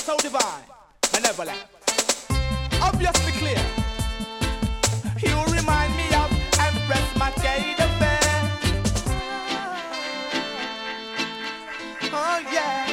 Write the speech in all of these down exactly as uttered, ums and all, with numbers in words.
so divine, benevolent, obviously clear. You remind me of Empress Mackay the Fair. Oh yeah.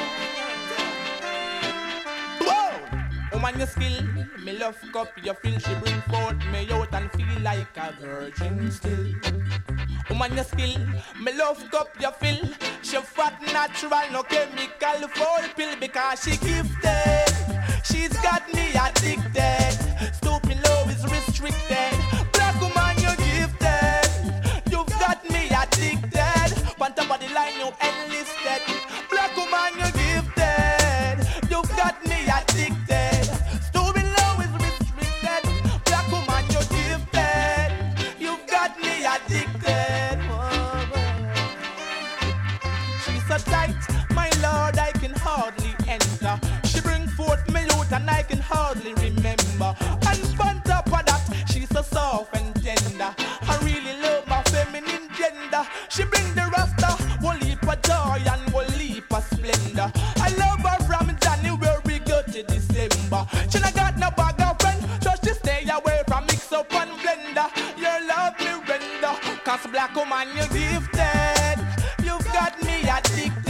Whoa. Woman, you skill, me love cup, you feel she bring forth me out and feel like a virgin still. Woman, you skill, me love cup, you feel she fat natural, no chemical full pill because she gifted. She's got me addicted. Stupid love is restricted. Black woman, you're gifted. You've got me addicted. On top of the line, you enlisted. Black woman, you're gifted. You've got me addicted. Stupid love is restricted. Black woman, you're gifted. You've got me addicted. She's so tight, my lord, I can hardly enter. She bring forth me out and I can hardly remember. And on top of that, she's so soft and tender. I really love my feminine gender. She bring the rasta, one leap of joy and one leap of splendor. I love her from January go to December. She not got no bag of friend, so she stay away from mix up and blender. Your love me render, cause black woman you gifted. You've got me addicted.